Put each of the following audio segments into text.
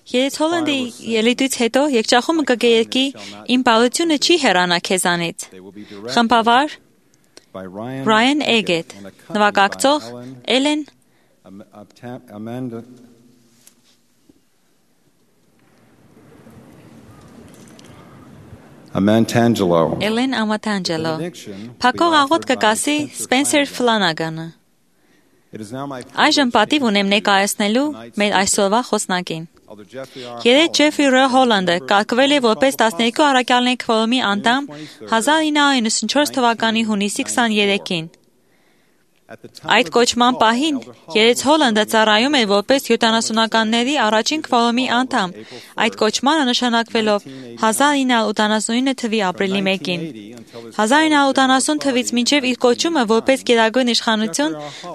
Երեկ Հոլանդի ելույթից հետո եկճախումը կգեյեկի իմ պահությունը չի հեռանա քեզանից։ Խմբավար Ryan Eggett, նվագակցող Ellen Amantangelo. Ellen Amatangelo, Փակող աղոտ կկասի Spencer Flanagan-ը։ Այժմ պատիվ ունեմ ներկայացնելու մեր այսօրվա խոսնակին։ Երեկ Ջեֆրի Ռ. Հոլանդը կարգվել է որպես 12 առաքյալների քվորումի անդամ 1994 թվականի հունիսի 23-ին։ Այդ կոչման պահին Երեկ Հոլանդը ծառայում էր որպես 70-ականների առաջին քվորումի անդամ, այդ կոչմանը նշանակվելով 1989 թվականի ապրիլի 1-ին։ 1980 թվականից մինչև իր կոչումը որպես գերագույն իշխանություն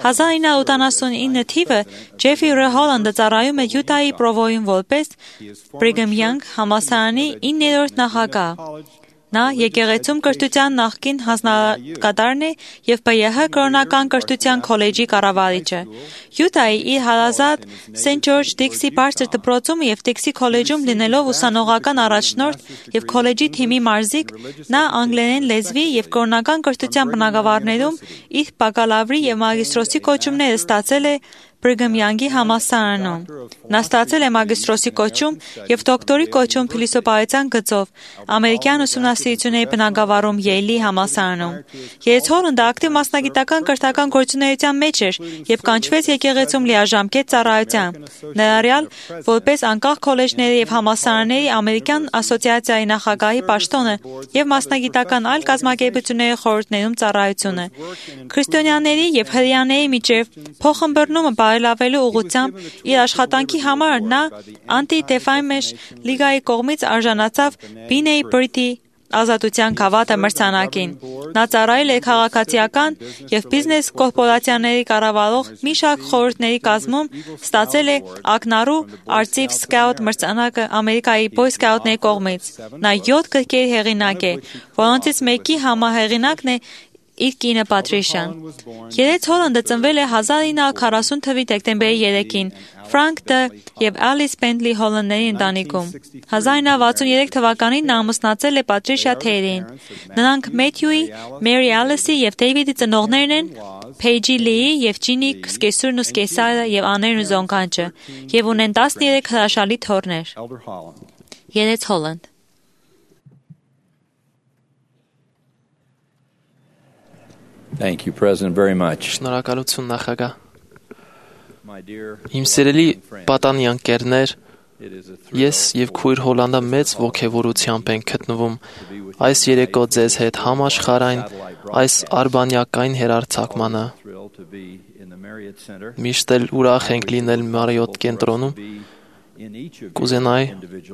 1979 թիվը Ջեֆրի Ռ. Հոլանդը ծառայում է Յուտայի Պրովոյում որպես Brigham Young համալսարանի 9-րդ նախագահ։ Նա եկեղեցում կրթության նախկին հանձնակատարն է և ԲՅՀ կրոնական կրթության քոլեջի կառավարիչը։ Յուտայի իր հարազատ Սենթ Ջորջ Դիքսի բարձր դպրոցում և Դիքսի քոլեջում լինելով ուսանողական առաջնորդ և քոլեջի թիմի մարզիկ, նա անգլերեն լեզվի և կրոնական կրթության բնագավառներում իր բակալավրի և մագիստրոսի կոչումները ստացել է Brigham Young-ի համալսարանում։ Նա ստացել է մագիստրոսի կոչում և դոկտորի կոչում փիլիսոփայության գծով ամերիկյան ուսումնասիրությունների բնագավառում Յեյլի համալսարանում։ Երեկ Հոլանդը ակտիվ մասնագիտական կրթական գործունեության մեջ էր և կանչվեց եկեղեցում լիաժամկետ ծառայության, ներառյալ որպես անկախ քոլեջների և համալսարանների ամերիկյան ասոցիացիայի նախագահի պաշտոնը և մասնագիտական այլ կազմակերպությունների խորհուրդներում ծառայությունը։ Քրիստոնյաների և հրեաների միջև փոխըմբռնումը բարելավելու ուղղությամբ իր աշխատանքի համար նա Anti-Defamation լիգայի կողմից արժանացավ Բինեի Բրիթի ազատության գավաթը մրցանակին։ Նա ծառայել է քաղաքացիական և բիզնես կորպորացիաների կառավարող մի շարք խորհուրդների կազմում, ստացել է ակնառու Archive Scout մրցանակը Ամերիկայի Boy Scout-ների կողմից։ Նա 7 գրքերի հեղինակ է, որոնցից մեկի համահեղինակն է իր կինը Պատրիշան։ Երեկ Հոլանդը ծնվել է 1940 թվականի դեկտեմբերի 3-ին Ֆրանկ Դ. և Ալիս Բենտլի Հոլանդների ընտանիքում։ 1963 թվականին նա ամուսնացել է Պատրիշա Թեյերին։ Նրանք Մեթյուի, Մերի Ալիսի և Դեյվիդի ծնողներն են, Փեյջի Լիի և Ջինի զկեսուրն ու զկեսարը և աներն ու զոնքանչը, և ունեն 13 հրաշալի թոռներ։ Երեկ Հոլանդ։ Thank you, President, very much. Շնորհակալություն նախագահ։ Իմ սիրելի պատանի ընկերներ, ես և քույր Հոլանդը մեծ ոգևորությամբ ենք գտնվում այս երեկո ձեզ հետ համաշխարհային այս արբանյակային հեռարձակմանը։ Միշտ էլ ուրախ ենք լինել Մարիոթ կենտրոնում։ Կուզենայի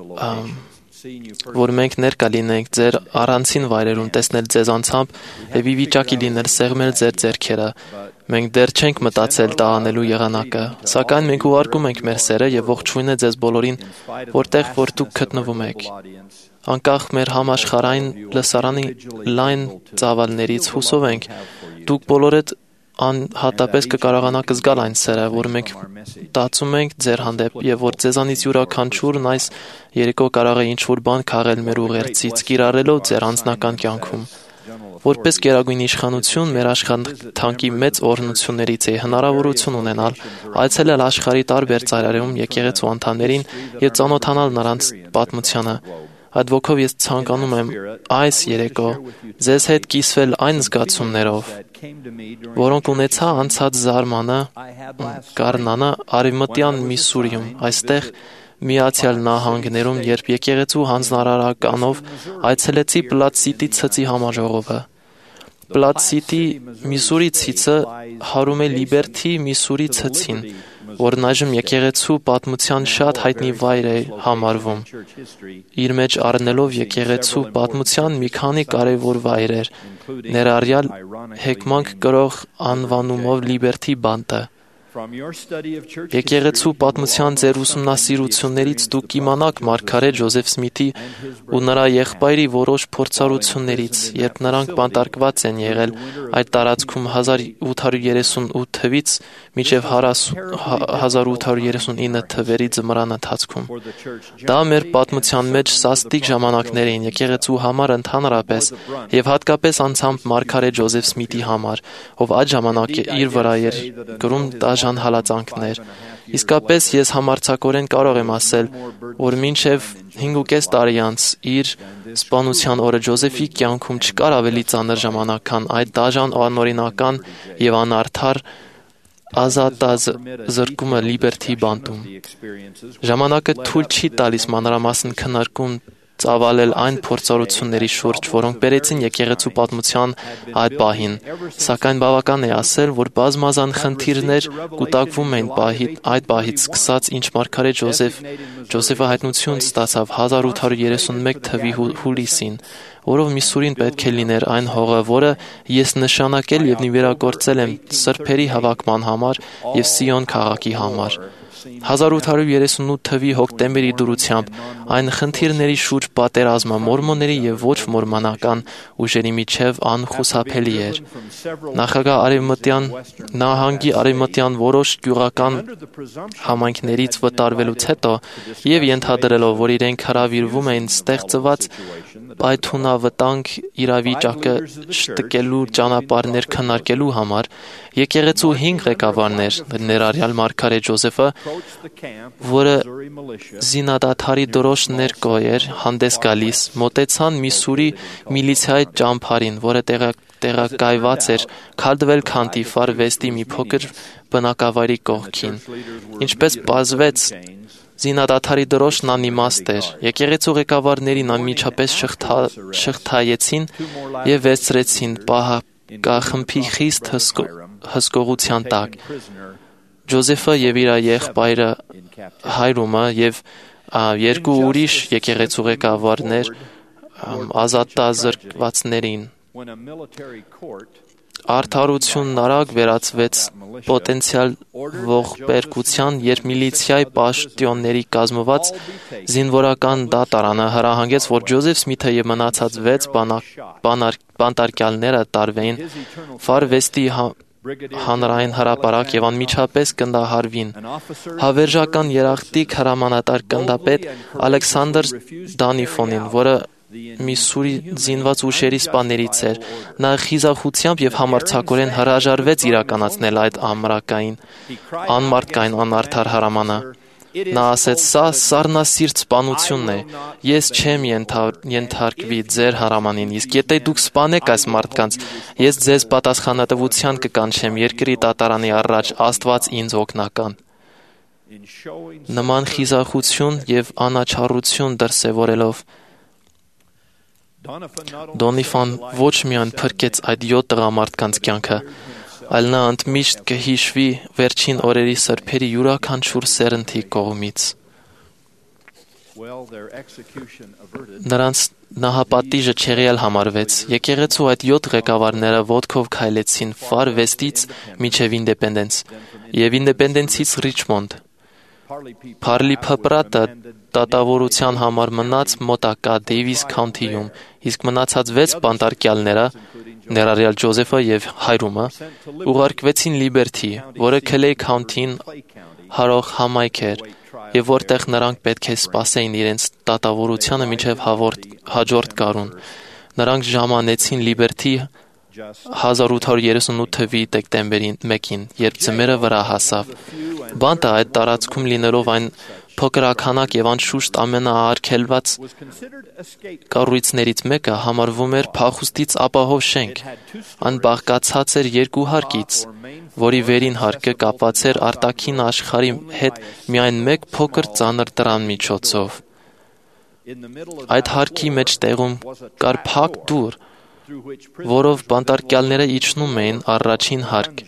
որ մենք ներկա լինենք ձեր առանցին վայրերում, տեսնել ձեզ անցամբ և ի վիճակի լինել սեղմել ձեր ձեռքերը։ Մենք դեռ չենք մտածել դա անելու եղանակը, սակայն մենք ուղարկում ենք մեր սերը և ողջույնը ձեզ բոլորին, որտեղ որ դուք գտնվում եք։ Անկախ մեր համաշխարհային լսարանի լայն ծավալներից հուսով ենք, դուք բոլորդ անհատապես կկարողանաք զգալ այն սերը, որ մենք տածում ենք ձեր հանդեպ և որ ձեզանից յուրաքանչյուրն այս երեկո կարող է ինչ-որ բան քաղել մեր ուղերձից, կիրառելով ձեր անձնական կյանքում։ Որպես գերագույն իշխանություն մեր աշխատանքի մեծ օրհնություններից է հնարավորություն ունենալ այցելել աշխարհի տարբեր ծայրերում եկեղեցու անդամներին և ծանոթանալ նրանց պատմությանը։ Այդ ոգով ես ցանկանում եմ այս երեկո ձեզ հետ կիսվել այն զգացումներով, որոնք ունեցա անցած զարմանը գարնանը արևմտյան Միսսուրիում, այստեղ Միացյալ Նահանգներում, երբ եկեղեցու հանձնարարականով այցելեցի Պլատ Սիթի ցծի համաժողովը։ Պլատ Սիթի Միսսուրի ցիցը հարում է Լիբերթի Միսսուրի ցծին, որն այժմ եկեղեցու պատմության շատ հայտնի վայր է համարվում, իր մեջ առնելով եկեղեցու պատմության մի քանի կարևոր վայրեր, ներառյալ հեկմանք կրող անվանումով Լիբերթի բանտը։ Եկեղեցու պատմության ձեր ուսումնասիրություններից դուք կիմանաք մարգարե Ջոզեֆ Սմիթի ու նրա եղբայրի որոշ փորձառություններից, երբ նրանք բանտարկված են եղել այդ տարածքում 1838 թվից մինչև 1839 թվերի ձմռան ընթացքում։ Դա մեր պատմության մեջ սաստիկ ժամանակներ էին եկեղեցու համար ընդհանրապես եւ հատկապես անձամբ մարգարե Ջոզեֆ Սմիթի համար, ով այդ ժամանակ իր վրա էր կրում դաժան հալածանքներ։ Իսկապես ես համարձակորեն կարող եմ ասել, որ մինչև 5.5 տարի անց իր սպանության օրը Ջոզեֆի կյանքում չկար ավելի ծանր ժամանակ, քան այդ դաժան, անօրինական եւ անարդար ազատազրկումը Լիբերթի բանտում։ Ժամանակը թույլ չի տալիս մանրամասն քննարկում ծավալել այն փորձառությունների շուրջ, որոնք բերեցին եկեղեցու պատմության այդ պահին, սակայն բավական է ասել, որ բազմազան խնդիրներ կուտակվում էին այդ պահից սկսած, ինչ մարգարե Ջոզեֆը հայտնություն ստացավ 1831 թվի հուլիսին, որով Միսսուրին պետք է լիներ այն հողը, որը ես նշանակել եւ նվիրագործել եմ սրբերի հավաքման համար եւ Սիոն քաղաքի համար։ 1838 թվի հոկտեմբերի դուրությամբ այն խնդիրների շուրջ պատերազմը մորմոնների եւ ոչ մորմոնական ուժերի միջև անխուսափելի էր։ Նահանգի արևմտյան որոշ գյուղական համայնքներից վտարվելուց հետո եւ ենթադրելով, որ իրենք հրավիրվում էին ստեղծված պայթունավտանգ իրավիճակը շտկելու ճանապարհներ քննարկելու համար, եկեղեցու 5 ղեկավարներ, ներառյալ մարգարե Ջոզեֆը, որը զինադադարի դրոշ ներկո էր հանդես գալիս, մոտեցան Միսսուրի միլիցիայի ճամբարին, որը տեղակայված էր Քալդվել քանթի Ֆար Վեստի մի փոքր բնակավայրի կողքին։ Ինչպես պարզվեց, զինադադարի դրոշն անիմաստ էր։ Եկեղեցու ղեկավարներին անմիջապես շղթայեցին եւ վերցրեցին պահակախմբի խիստ հսկողության տակ։ Ջոզեֆը եւ իր եղբայրը Հայրումը եւ 2 ուրիշ եկեղեցու ղեկավարներ ազատազրկվածներին։ Արդարությունն արագ վերածվեց պոտենցիալ ողբերգության, երբ միլիցիայի պաշտոնների կազմված զինվորական դատարանը հրահանգեց, որ Ջոզեֆ Սմիթը եւ մնացած 6 բանտարկյալները տարվեին Ֆար Վեստի հանրային հրապարակ եւ անմիջապես կնդահարվին։ Հավերժական երախտիկ հրամանատար գնդապետ Ալեքսանդր Դանիֆոնին, որը Միսսուրի զինված ուժերի սպաներից էր, նա խիզախությամբ եւ համարձակորեն հրաժարվեց իրականացնել այդ անմարդկային անարդար հրամանը։ Նա ասեց. «Սա սառնասիրտ սպանությունն է, ես չեմ ենթարկվի ձեր հրամանին, իսկ եթե դուք սպանեք այս մարդկանց, ես ձեզ պատասխանատվության կկանչեմ երկրի դատարանի առաջ, Աստված ինձ օգնական»։ Նման խիզախություն եւ անաչառություն դրսեւորելով Դոնիֆան ոչ միայն փրկեց այդ 7 տղամարդկանց կյանքը, այլ նա ընդմիշտ կհիշվի վերջին օրերի սրբերի յուրաքանչյուր սերնդի կողմից։ Նրանց նահապատիժը չեղյալ համարվեց։ Եկեղեցու այդ 7 ղեկավարները ոտքով քայլեցին Ֆար Վեստից մինչև Ինդեպենդենս եւ Ինդեպենդենսից Ռիչմոնդ։ Փարլի փպրատը դատավորության համար մնաց մոտակա Դեյվիս քանթիում, իսկ մնացած 6 բանտարկյալները, ներառյալ Ջոզեֆը եւ Հայրումը, ուղարկվեցին Լիբերթի, որը Քլեյ քանթին հարող համայնք էր, եւ որտեղ նրանք պետք է սպասեին իրենց դատավորությանը մինչև հաջորդ գարուն։ Նրանք ժամանեցին Լիբերթի 1838 թվականի դեկտեմբերի 1-ին, երբ ձմեռը վրա հասավ։ Բանտը այդ տարածքում լինելով այն փոքրականակ եւ անշուշտ ամենաարգելված կառույցներից մեկը համարվում էր փախուստից ապահով շենք։ Այն բաղկացած էր 2 հարկից, որի վերին հարկը կապված էր արտաքին աշխարհի հետ միայն 1 փոքր ծանր դռան միջոցով։ Այդ հարկի մեջտեղում կար փակ դուռ, որով բանտարկյալները իջնում էին առաջին հարկ։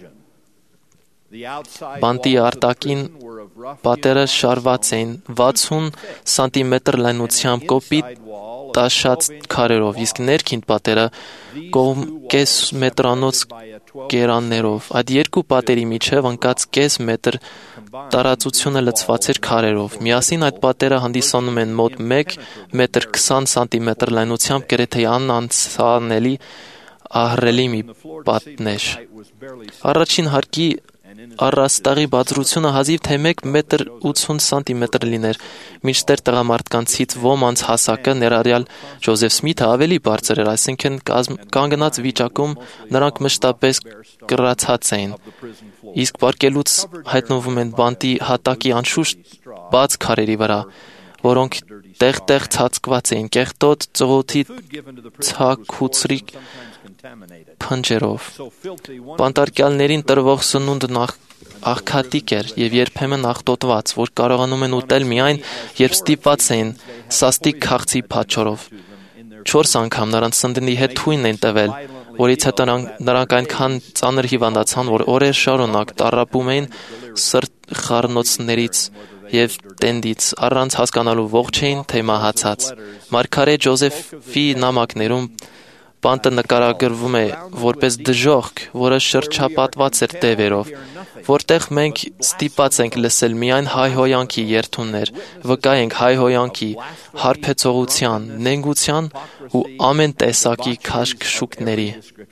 Բանտի արտաքին պատերը շարված էին 60 սանտիմետր լայնությամբ կոպիտ տաշած քարերով, իսկ ներքին պատերը կես մետրանոց կերաններով։ Այդ երկու պատերի միջև ընկած կես մետր տարածությունը լցված էր քարերով։ Միասին այդ պատերը հանդիսանում են մոտ 1 մետր 20 սանտիմետր լայնությամբ գրեթե անանցանելի ահռելի մի պատնեշ։ Առաջին հարկի առաստաղի բարձրությունը հազիվ թե 1 մետր 80 սանտիմետր լիներ, մինչդեռ տղամարդկանցից ոմանց հասակը, ներառյալ Ջոզեֆ Սմիթը, ավելի բարձր էր, այսինքն կանգնած վիճակում նրանք մշտապես կռացած էին։ Իսկ պարկելուց հայտնվում են բանտի հատակի անշուշտ բաց քարերի վրա, որոնք տեղ-տեղ ցածկված էին կեղտոտ ծղոթի ցաքուցրիկ փնջերով։ Բանտարկյալներին տրվող սնունդն աղքատիկ էր և երբեմն աղտոտված, որ կարողանում են ուտել միայն, երբ ստիպված էին սաստիկ քաղցի փաչորով։ 4 անգամ նրանց սննդի հետ թույն են տվել, որից հետո նրանք այնքան ծանր հիվանդացան, որ օրեր շարունակ տառապում էին սրտխառնոցներից և տենդից, առանց հասկանալու ողջ էին, թե մահացած։ Մարգարե Ջոզեֆի նամակներում բանտը նկարագրվում է որպես դժոխք, որը շրջապատված էր տևերով, որտեղ մենք ստիպված ենք լսել միայն հայհոյանքի երթումներ, վկայենք հայհոյանքի, հարբեցողության, նենգության ու ամեն տեսակի քաշքշուկների։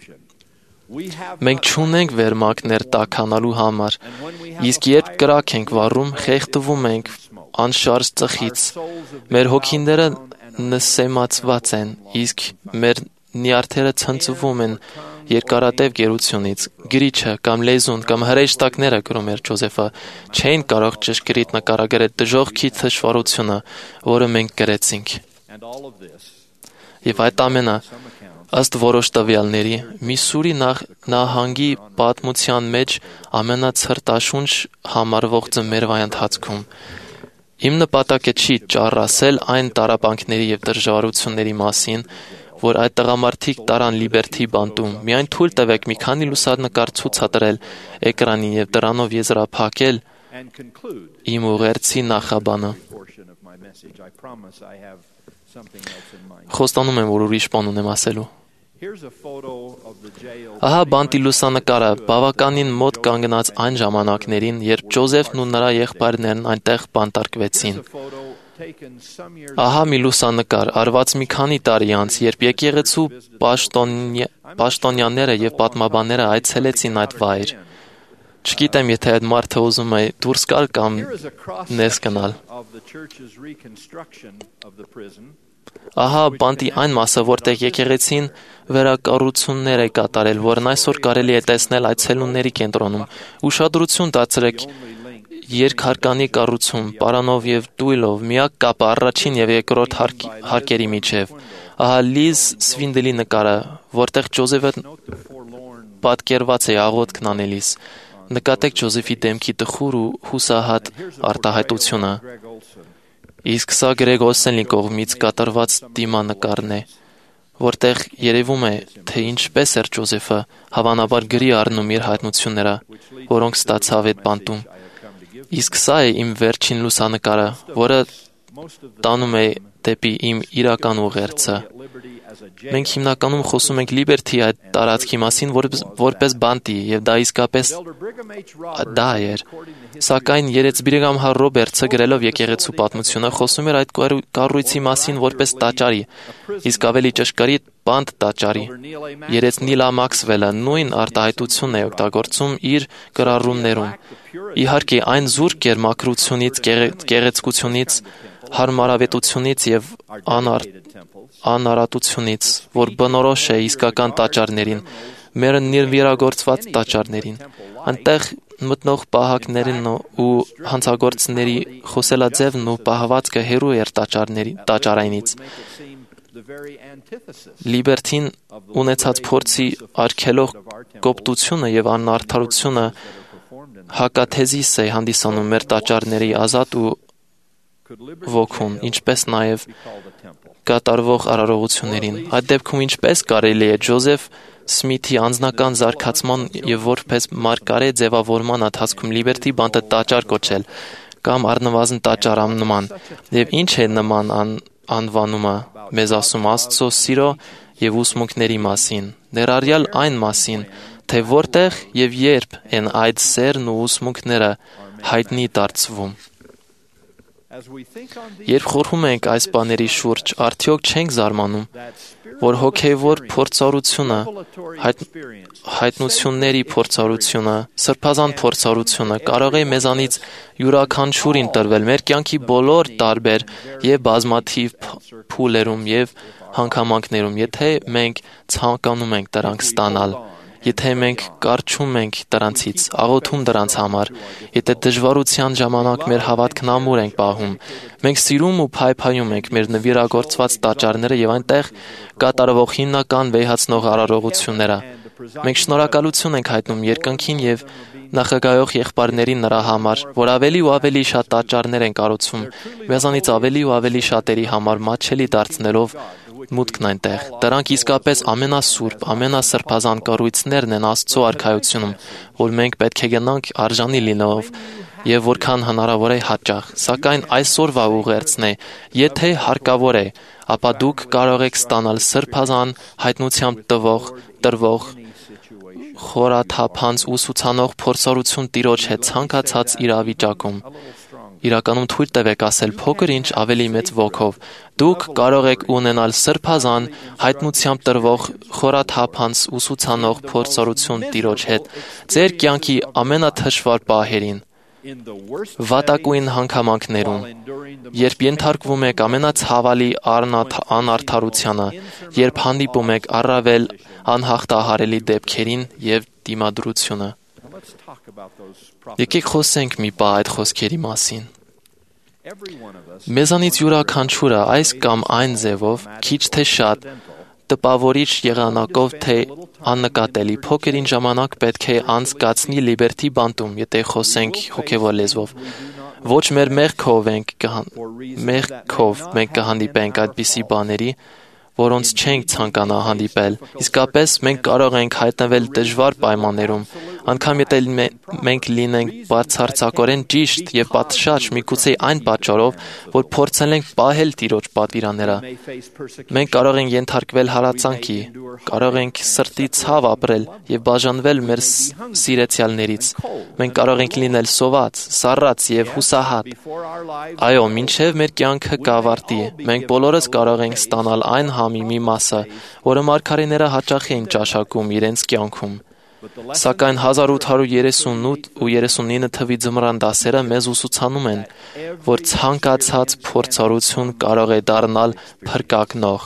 Մենք չունենք վերմակներ տաքանալու համար, իսկ երբ կրակ ենք վառում, խեղդվում ենք անշարժ ծխից։ Մեր հոգիները նսեմացված են, իսկ մեր նյարդերը ցնցվում են երկարատև գերությունից։ Գրիչը կամ լեզուն կամ հրեշտակները, գրում էր Ջոզեֆը, չէին կարող ճշգրիտ նկարագրել դժոխքի թշվառությունը, որը մենք կրեցինք։ Եվ այդ ամենը, ըստ որոշ տվյալների, Միսսուրի նահանգի պատմության մեջ ամենացրտաշունչ համարվող ձմեռվա ընթացքում։ Իմ նպատակը չի ճառասել այն տառապանքների և դժվարությունների մասին, որ այդ տղամարդիկ տարան Լիբերթի բանտում։ Միայն թույլ տվեք մի քանի լուսանկար ցուցադրել էկրանին և դրանով եզրափակել իմ ուղերձի նախաբանը։ Խոստանում եմ, որ ուրիշ բան ունեմ ասելու։ Ահա բանտի լուսանկարը բավականին մոտ կանգնած այն ժամանակներին, երբ Ջոզեֆն ու նրա եղբայրներն այնտեղ բանտարկվեցին։ Ահա մի լուսանկար, արված մի քանի տարի անց, երբ եկեղեցու պաշտոնյաները և պատմաբանները այցելեցին այդ վայր։ Չգիտեմ, եթե այդ մարդը ուզում է դուրս գալ կամ ներս գնալ։ Ահա բանտի այն մասը, որտեղ եկեղեցին վերակառուցումներ է կատարել, որն այսօր կարելի է տեսնել այցելուների կենտրոնում։ Ուշադրություն դարձրեք երկհարկանի կառուցում, պարանով և դույլով, միակ կապը առաջին և երկրորդ հարկերի միջև։ Ահա Լիզ Սվինդլի նկարը, որտեղ Ջոզեֆը պատկերված է աղոթքն անելիս։ Նկատեք Ջոզեֆի դեմքի տխուր ու հուսահատ արտահայտությունը։ Իսկ սա Գրեգ Օլսենի կողմից կատարված դիմանկարն է, որտեղ երևում է, թե ինչպես էր Ջոզեֆը հավանաբար գրի առնում իր հայտնությունները, որոնք ստացավ այդ բանտում։ Իսկ սա է իմ վերջին լուսանկարը, որը տանում է դեպի իմ իրական ուղերձը։ Մենք հիմնականում խոսում ենք Լիբերթի այդ տարածքի մասին որպես բանտի, և դա իսկապես դա էր։ Սակայն երեցբիրգամ Հար Ռոբերտսը գրելով եկեղեցու պատմությունը խոսում էր այդ կառույցի մասին որպես տաճարի, իսկ ավելի ճշգրիտ բանտ տաճարի։ Երեց Նիլա Մաքսվելը նույն արտահայտությունն է օգտագործում իր գրառումներում։ Իհարկե, այն զուրկ էր մաքրությունից, գեղեցկությունից, հարմարավետությունից և անարատությունից, որ բնորոշ է իսկական տաճարներին, մեր նվիրագործված տաճարներին։ Այնտեղ մտնող պահակներն ու հանցագործների խոսելաձևն ու պահվածքը հեռու էր տաճարայինից։ Լիբերթին ունեցած փորձի արգելող կոպտությունը և անարդարությունը հակաթեզիս է հանդիսանում մեր տաճարների ազատ ու ոգուն, ինչպես նաև կատարվող արարողություններին։ Այդ դեպքում ինչպես կարելի է Ջոզեֆ Սմիթի անձնական զարգացման և որպես մարգարե ձևավորման ընթացքում Լիբերթի բանտը տաճար կոչել կամ առնվազն տաճարանման, և ինչ է նման անվանումը մեզ ասում Աստծո սիրո և ուսմունքների մասին, ներառյալ այն մասին, թե որտեղ եւ երբ են այդ սերն ու ուսմունքները հայտնի դարձվում։ Երբ խորհում ենք այս բաների շուրջ, արդյոք չենք զարմանում, որ հոգևոր փորձառությունը, հայտնությունների փորձառությունը, սրբազան փորձառությունը կարող է մեզանից յուրաքանչյուրին տրվել մեր կյանքի բոլոր տարբեր եւ բազմաթիվ փուլերում եւ հանգամանքներում, եթե մենք ցանկանում ենք դրանք ստանալ, եթե մենք կարչում ենք դրանցից, աղոթում դրանց համար, եթե դժվարության ժամանակ մեր հավատքն ամուր ենք պահում, մենք սիրում ու փայփայում ենք մեր նվիրագործված տաճարները եւ այնտեղ կատարվող հիմնական վեհացնող արարողությունները։ Մենք շնորհակալություն ենք հայտնում երկնքին եւ նախագահող եղբայրներին նրա համար, որ ավելի ու ավելի շատ տաճարներ են կառուցում, մեզանից ավելի ու ավելի շատերի համար մատչելի դարձնելով մուտքն այնտեղ։ Դրանք իսկապես ամենասուրբ, ամենասրբազան կառույցներն են Աստծո արքայությունում, որ մենք պետք է գնանք արժանի լինելով եւ որքան հնարավոր է հաճախ։ Սակայն այսօրվա ուղերձն է, եթե հարկավոր է, ապա դուք կարող եք ստանալ սրբազան հայտնությամբ տրվող խորաթափանց ուսուցանող փորձառություն Տիրոջ հետ ցանկացած իրավիճակում։ Իրականում թույլ տվեք ասել փոքր ինչ ավելի մեծ ոգով։ Դուք կարող եք ունենալ սրբազան հայտնությամբ տրվող խորաթափանց ուսուցանող փորձառություն Տիրոջ հետ ձեր կյանքի ամենաթշվառ պահերին, վատակույն հանգամանքներում, երբ ենթարկվում եք ամենացավալի անարդարությանը, երբ հանդիպում եք առավել անհաղթահարելի դեպքերին եւ դիմադրությունը։ Եկեք խոսենք մի պահ այդ խոսքերի մասին։ Մեզանից յուրաքանչյուրը այս կամ այն ձևով, քիչ թե շատ, տպավորիչ եղանակով թե աննկատելի փոքրին ժամանակ պետք է անցկացնի Լիբերթի բանտում, եթե խոսենք հոգևոր լեզվով։ Ոչ մեր մեղքով մենք կհանդիպենք այդպիսի բաների, որոնց չենք ցանկանա հանդիպել։ Իսկապես մենք կարող ենք հայտնվել դժվար պայմաններում, անգամ եթե մենք լինենք բացարձակորեն ճիշտ եւ պատշաճ, միգուցե այն պատճառով, որ փորձել ենք պահել Տիրոջ պատվիրանները։ Մենք կարող ենք ենթարկվել հալածանքի, կարող ենք սրտի ցավ ապրել եւ բաժանվել մեր սիրեցյալներից։ Մենք կարող ենք լինել սոված, սառած եւ հուսահատ։ Այո, մինչեւ մեր կյանքը կավարտի, մենք բոլորս կարող ենք ստանալ այն մի մասը, որը մարգարեները հաճախ էին ճաշակում իրենց կյանքում։ Սակայն 1838 ու 39 թվի ձմռան դասերը մեզ ուսուցանում են, որ ցանկացած փորձառություն կարող է դառնալ փրկագնող,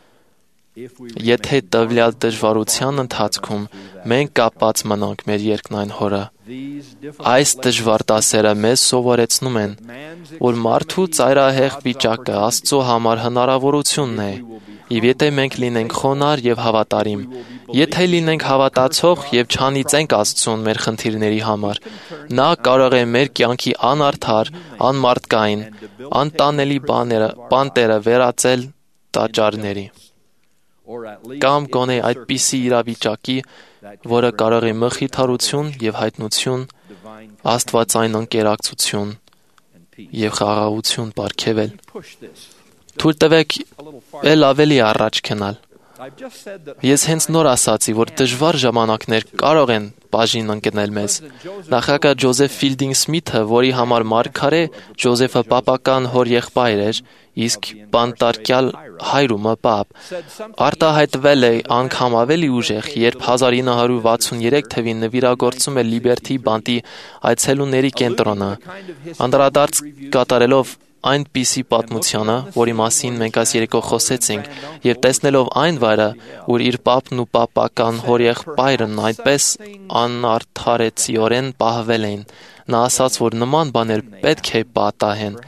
եթե տվյալ դժվարության ընթացքում մենք կապված մնանք մեր երկնային Հորը։ Այս դժվար դասերը մեզ սովորեցնում են, որ մարդու ծայրահեղ վիճակը Աստծո համար հնարավորությունն է, եւ եթե մենք լինենք խոնարհ եւ հավատարիմ, եթե լինենք հավատացող եւ չանիծենք Աստծուն մեր խնդիրների համար, նա կարող է մեր կյանքի անարդար, անմարդկային, անտանելի բանտերը վերածել տաճարների, կամ գոնե այդպիսի իրավիճակի, որը կարող է մխիթարություն եւ հայտնություն, աստվածային ընկերակցություն եւ խաղաղություն պարգեւել։ Թույլ տվեք էլ ավելի առաջ գնալ։ Ես հենց նոր ասացի, որ դժվար ժամանակներ կարող են բաժին ընկնել մեզ։ Նախագահ Ջոզեֆ Ֆիլդինգ Սմիթը, որի համար մարգարե Ջոզեֆը պապական հոր եղբայր էր, իսկ բանտարկյալ հայրումը պապ, արտահայտվել է անգամ ավելի ուժեղ, երբ 1963 թվին նվիրագործում է Լիբերթի բանտի այցելուների կենտրոնը, անդրադարձ կատարելով այնպիսի պատմությանը, որի մասին մենք այս երեկո խոսեցինք, եւ տեսնելով այն վայրը, որ իր պապն ու պապական հորեղբայրն այդպես անարդարեցիորեն պահվել էին, նա ասաց, որ նման բաներ պետք է պատահեն։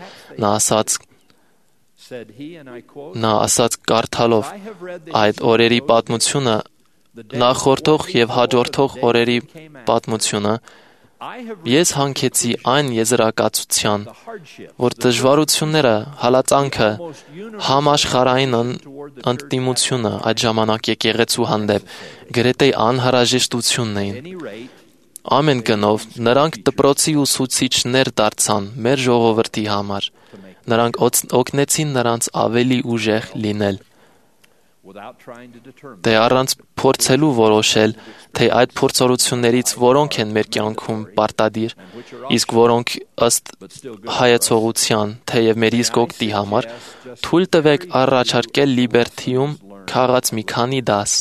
Նա ասաց կարդալով այդ օրերի պատմությունը, նախորդող եւ հաջորդող օրերի պատմությունը, ես հանգեցի այն եզրակացության, որ դժվարությունները, հալածանքը, համաշխարհային ընդդիմությունը այդ ժամանակ եկեղեցու հանդեպ գրեթե անհրաժեշտությունն էին։ Ամեն գնով նրանք դպրոցի ուսուցիչներ դարձան մեր ժողովրդի համար։ Նրանք օգնեցին նրանց ավելի ուժեղ լինել։ Դե առանց փորձելու որոշել, թե այդ փորձառություններից որոնք են մեր կյանքում պարտադիր, իսկ որոնք ըստ հայեցողության, թեև մեր իսկ օգտի համար, թույլ տվեք առաջարկել Լիբերթիում քաղած մի քանի դաս։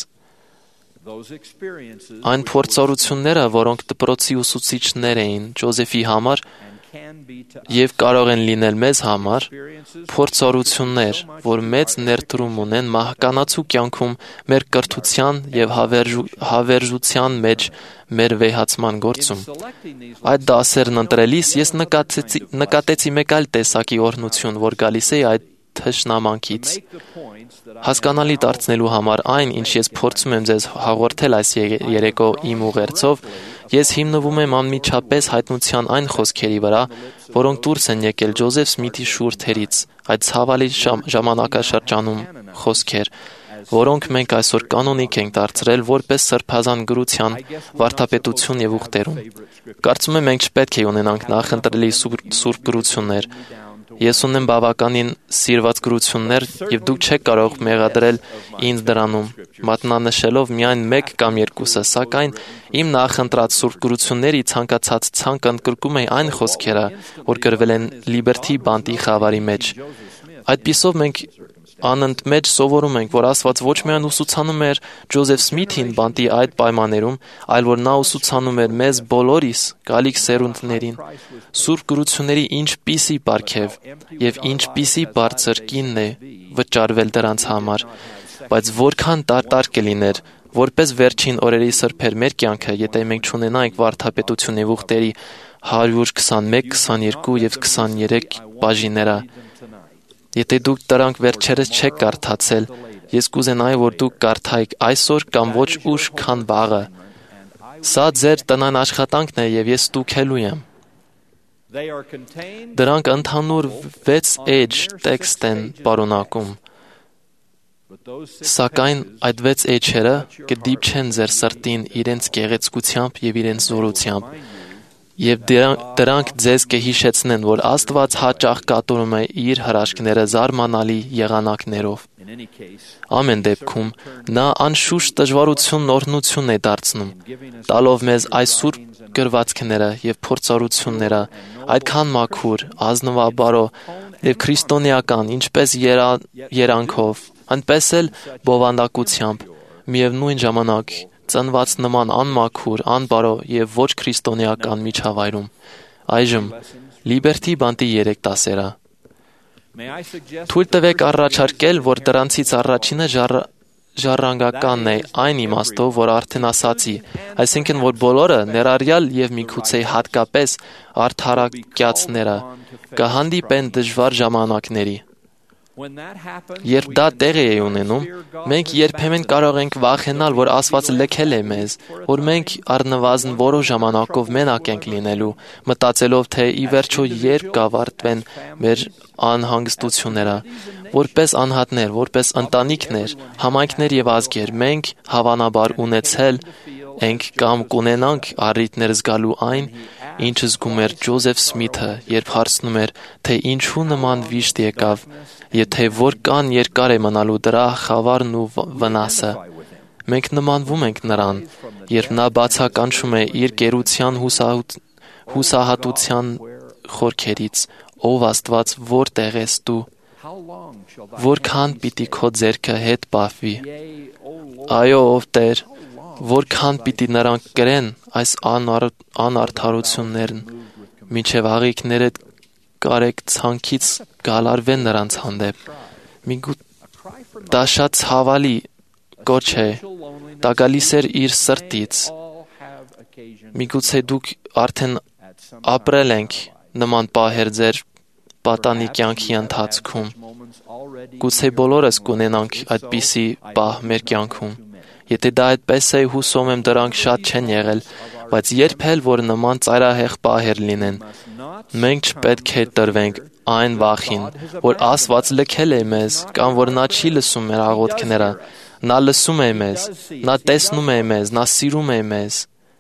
Այն փորձառությունները, որոնք դպրոցի ուսուցիչներ էին Ջոզեֆի համար, եւ կարող են լինել մեզ համար փորձառություններ, որ մեծ ներդրում ունեն մահկանացու կյանքում մեր կրթության եւ հավերժության մեջ մեր վեհացման գործում։ Այդ դասերն ընտրելիս ես նկատեցի մեկ այլ տեսակի օրհնություն, որ գալիս է այդ թշնամանքից։ Հասկանալի դարձնելու համար այն, ինչ ես փորձում եմ ձեզ հաղորդել այս երեկո իմ ուղերձով, ես հիմնվում եմ անմիջապես հայտնության այն խոսքերի վրա, որոնք դուրս են եկել Ջոզեֆ Սմիթի շուրթերից, այդ ցավալի ժամանակաշրջանում խոսքեր, որոնք մենք այսօր կանոնիկ ենք դարձրել որպես սրբազան գրության վարդապետություն եւ ուխտերում։ Կարծում եմ մենք չպետք է ունենանք նախընտրելի սուրբ գրություններ։ Ես ունեմ բավականին սիրված գրություններ եւ դուք չեք կարող մեղադրել ինձ դրանում, մատնանշելով միայն մեկ կամ երկուսը, սակայն իմ նախընտրած սուրբ գրությունների ցանկացած ցանկ ընդգրկում է այն խոսքերը, որ գրվել են Լիբերթի բանտի խավարի մեջ։ Այդպիսով մենք անընդմեջ սովորում ենք, որ Աստված ոչ միայն ուսուցանում էր Ջոզեֆ Սմիթին բանտի այդ պայմաններում, այլ որ նա ուսուցանում էր մեզ բոլորիս, գալիք սերունդներին, սուրբ գրությունների ինչպիսի պարգև եւ ինչպիսի բարձր կինն է վճարվել դրանց համար, բայց որքան տարտար կլիներ, որպես վերջին օրերի սրբեր մեր կյանքը, եթե մենք չունենայինք վարդապետություն եւ ուխտերի 121, 22 եւ 23 բաժինները, եթե դուք դրանք վերջերս չեք կարդացել, ես կուզենայի, որ դուք կարդայիք այսօր կամ ոչ ուշ, քան վաղը։ Սա ձեր տնային աշխատանքն է եւ ես ստուգելու եմ։ Դրանք ընդհանուր 6 էջ տեքստ են պարունակում։ Սակայն այդ 6 էջերը կդիպչեն ձեր սրտին իրենց գեղեցկությամբ եւ իրենց զորությամբ։ Եվ դրանք ձեզ կհիշեցնեն, որ Աստված հաճախ կատարում է իր հրաշքները զարմանալի եղանակներով։ Ամեն դեպքում նա անշուշտ դժվարությունն օրհնություն է դարձնում, տալով մեզ այս սուրբ գրվածքները եւ փորձառությունները այդքան մաքուր, ազնվաբարո եւ քրիստոնեական, ինչպես երանքով, այնպես էլ բովանդակությամբ, միևնույն ժամանակ ծնված նման անմաքուր, անբարո եւ ոչ քրիստոնեական միջավայրում։ Այժմ Լիբերթի բանտի 3 դասերը։ Թույլ տվեք առաջարկել, որ դրանցից առաջինը ժառանգականն է այն իմաստով, որ արդեն ասացի, այսինքն որ բոլորը ներառյալ եւ միգուցե հատկապես արդարակյացները կհանդիպեն դժվար ժամանակների։ Երբ դա տեղի է ունենում, մենք երբեմն կարող ենք վախենալ, որ Աստված լքել է մեզ, որ մենք առնվազն որոշ ժամանակով մենակ ենք լինելու, մտածելով, թե ի վերջո երբ կավարտվեն մեր անհանգստությունները, որպես անհատներ, որպես ընտանիքներ, համայնքներ եւ ազգեր, մենք հավանաբար ունեցել ենք կամ կունենանք առիթներ զգալու այն, ինչ զգում էր Ջոզեֆ Սմիթը, երբ հարցնում էր, թե ինչու նման վիշտ եկավ, եւ թե որքան երկար է մնալու դրա խավարն ու վնասը։ Մենք նմանվում ենք նրան, երբ նա բացականչում է իր գերության հուսահատության խորքերից, ով Աստված, որտեղ ես դու, որքան պիտի քո ձեռքը հետ պահվի։ Այո, ով Տեր, որքան պիտի նրանք կրեն այս անարդարություններն, մինչև աղիքները կարեք ցանկից գալարվեն նրանց հանդեպ։ Դա շատ ցավալի կոչ է, դա գալիս էր իր սրտից։ Միգուցե դուք արդեն ապրել ենք նման պահեր ձեր պատանի կյանքի ընթացքում։ Գուցե բոլորս կունենանք այդպիսի պահ մեր կյանքում։ Եթե դա այդպես է, հուսում եմ դրանք շատ չեն եղել, բայց երբ էլ որ նման ծայրահեղ պահեր լինեն, մենք չպետք է տրվենք այն վախին, որ Աստված լքել է մեզ, կամ որ նա չի լսում մեր աղոթքները։ Նա լսում է մեզ, նա տեսնում է մեզ, նա սիրում է մեզ։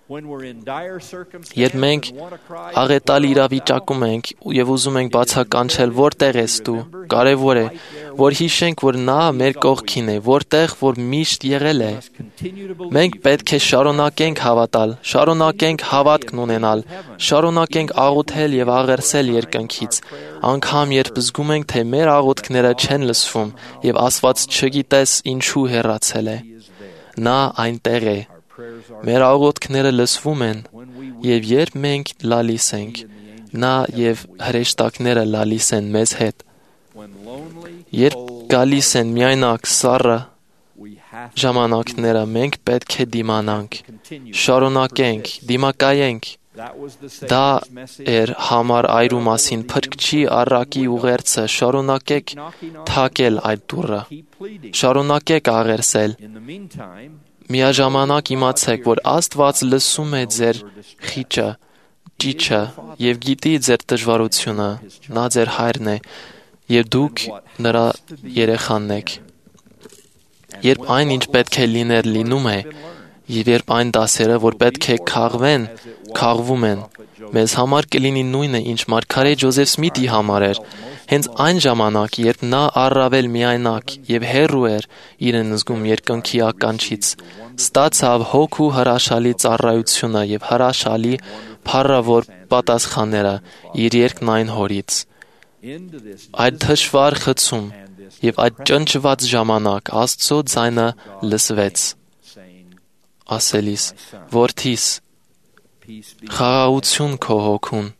Երբ մենք աղետալի իրավիճակում ենք եւ ուզում ենք բացականչել որտեղ ես դու, կարեւոր է, որ հիշենք, որ նա մեր կողքին է, որտեղ որ միշտ եղել է։ Մենք պետք է շարունակենք հավատալ, շարունակենք հավատքն ունենալ, շարունակենք աղոթել եւ աղերսել երկնքից, անգամ երբ զգում ենք, թե մեր աղոթքները չեն լսվում եւ Աստված չգիտես ինչու հեռացել է։ Նա այնտեղ է։ Մեր աղոթքները լսվում են, եւ երբ մենք լալիս ենք, նա եւ հրեշտակները լալիս են մեզ հետ։ Երբ գալիս են միայնակ սառը ժամանակները, մենք պետք է դիմանանք, շարունակենք, դիմակայենք։ Դա էր համար այրու մասին փրկչի առակի ուղերձը, շարունակեք թակել այդ դուռը, շարունակեք աղերսել։ Միաժամանակ իմացեք, որ Աստված լսում է ձեր խիճը, ճիճը եւ գիտի ձեր դժվարությունը, նա ձեր հայրն է եւ դուք նրա երեխաներն եք։ Երբ այն ինչ պետք է լիներ լինում է, եւ երբ այն դասերը, որ պետք է քաղվեն, քաղվում են, մեզ համար կլինի նույնը, ինչ մարգարե Ջոզեֆ Սմիթի համար էր։ Հենց այն ժամանակ, երբ նա առավել միայնակ եւ հեռու էր իրեն զգում երկնքի ականջից, ստացավ հոգու հրաշալի ծառայությունը եւ հրաշալի փառավոր պատասխանները իր երկնային հորից։ Այդ դժվար խցում եւ այդ ճնճված ժամանակ Աստծո ձայնը լսվեց, ասելիս. «Որդիս, խաղաղություն քո հոգուն,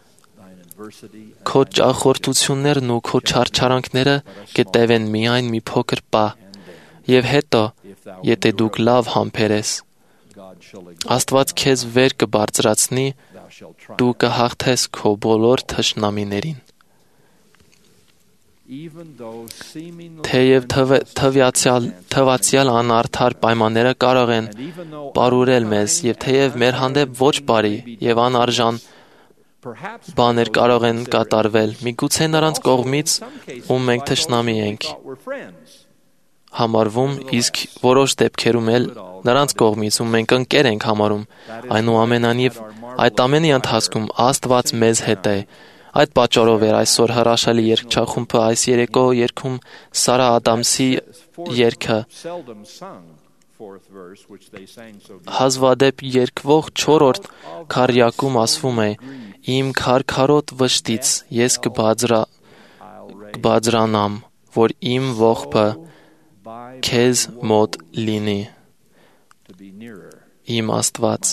քո ճախորտություններն ու քո չարչարանքները կտևեն միայն մի փոքր պահ, եւ հետո, եթե դուք լավ համբերես, Աստված քեզ վեր կբարձրացնի, դու կհաղթես քո բոլոր թշնամիներին»։ Թեև թվացյալ անարդար պայմանները կարող են պարուրել մեզ, եւ թեև մեր հանդեպ ոչ բարի եւ անարժան բաներ կարող են կատարվել, միգուցե նրանց կողմից, ում մենք թշնամի ենք համարվում, իսկ որոշ դեպքերում էլ նրանց կողմից, ում մենք ընկեր ենք համարում, այնուամենայնիվ այդ ամենի ընթացքում Աստված մեզ հետ է։ Այդ պատճառով էր այսօր հրաշալի երգչախումբը այս երեկո երգում Սարա Ադամսի երգը։ Հազվադեպ երգվող 4-րդ քառյակում ասվում է. «Իմ քարքարոտ վշտից ես կբարձրանամ, որ իմ ողբը քեզ մոտ լինի, իմ Աստված»։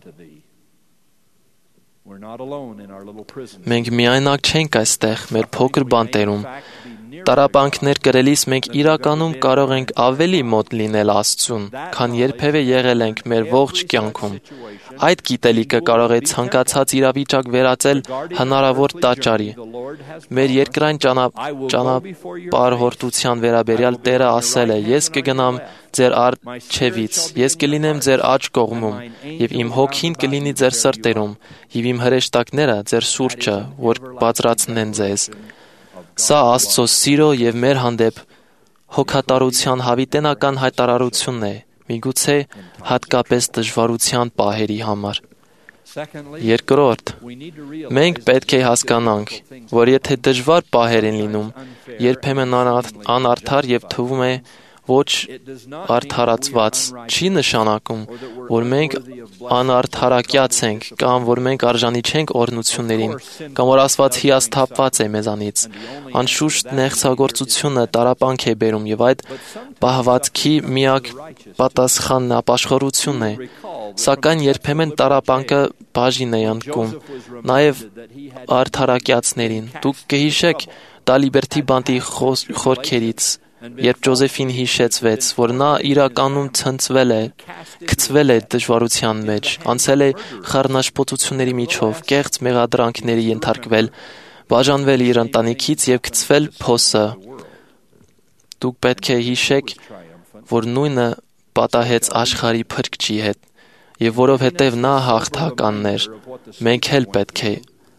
Մենք միայնակ չենք այստեղ մեր փոքր բանտերում։ Տառապանքներ կրելիս մենք իրականում կարող ենք ավելի մոտ լինել Աստծուն, քան երբևէ եղել ենք մեր ողջ կյանքում։ Այդ գիտելիքը կարող է ցանկացած իրավիճակ վերածել հնարավոր տաճարի։ Մեր երկրային ճանապարհորդության վերաբերյալ Տերը ասել է. «Ես կգնամ ձեր առջևից, ես կլինեմ ձեր աջ կողմում, եւ իմ հոգին կլինի ձեր սրտերում, եւ իմ հրեշտակները ձեր շուրջը, որ բարձրացնեն ձեզ»։ Սա Աստծո սիրո եւ մեր հանդեպ հոգատարության հավիտենական հայտարարությունն է, միգուցե հատկապես դժվարության պահերի համար։ Երկրորդ, մենք պետք է հասկանանք, որ եթե դժվար պահեր են լինում, երբեմն անարդար եւ թվում է ոչ արդարացված, չի նշանակում, որ մենք անարդարակյաց ենք, կամ որ մենք արժանի չենք օրհնություններին, կամ որ Աստված հիասթափված է մեզանից։ Անշուշտ նեղցագործությունը տառապանք է բերում, եւ այդ պահվածքի միակ պատասխանն ապաշխարությունն է։ Սակայն երբեմն տառապանքը բաժին է ընկում նաեւ արդարակյացներին։ Դուք կհիշեք Դալիբերթի բանտի խորքերից, երբ Ջոզեֆին հիշեցվեց, որ նա իրականում գցվել է դժվարության մեջ, անցել է խառնաշփոթությունների միջով, կեղծ մեղադրանքների ենթարկվել, բաժանվել իր ընտանիքից եւ գցվել փոսը։ Դուք պետք է հիշեք, որ նույնը պատահեց աշխարհի փրկչի հետ, եւ որովհետեւ նա հաղթականն էր, մենք էլ պետք է